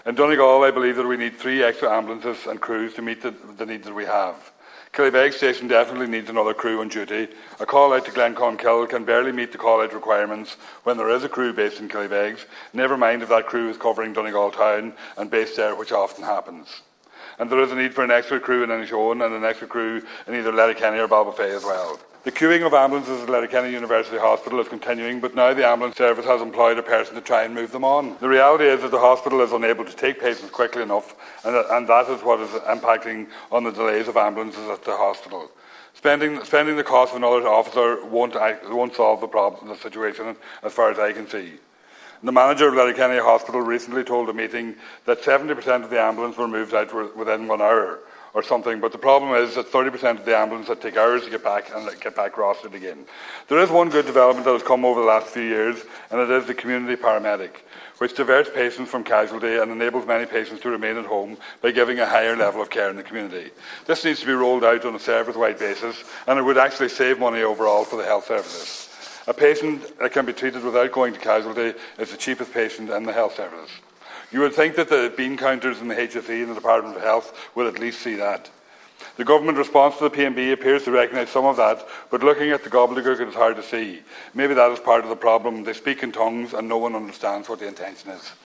In Donegal, I believe that we need 3 extra ambulances and crews to meet the needs that we have. Killybegs Station definitely needs another crew on duty. A call out to Glenconkill can barely meet the call out requirements when there is a crew based in Killybegs, never mind if that crew is covering Donegal town and based there, which often happens. And there is a need for an extra crew in Inishowen and an extra crew in either Letterkenny or Ballybofey as well. The queuing of ambulances at Letterkenny University Hospital is continuing, but now the ambulance service has employed a person to try and move them on. The reality is that the hospital is unable to take patients quickly enough, and that is what is impacting on the delays of ambulances at the hospital. Spending the cost of another officer won't solve the situation, as far as I can see. The manager of Letterkenny Hospital recently told a meeting that 70% of the ambulance were moved out within 1 hour or something, but the problem is that 30% of the ambulance that take hours to get back rostered again. There is one good development that has come over the last few years, and it is the community paramedic, which diverts patients from casualty and enables many patients to remain at home by giving a higher level of care in the community. This needs to be rolled out on a service-wide basis, and it would actually save money overall for the health services. A patient that can be treated without going to casualty is the cheapest patient in the health service. You would think that the bean counters in the HSE and the Department of Health will at least see that. The government response to the PMB appears to recognise some of that, but looking at the gobbledygook, it is hard to see. Maybe that is part of the problem. They speak in tongues and no one understands what the intention is.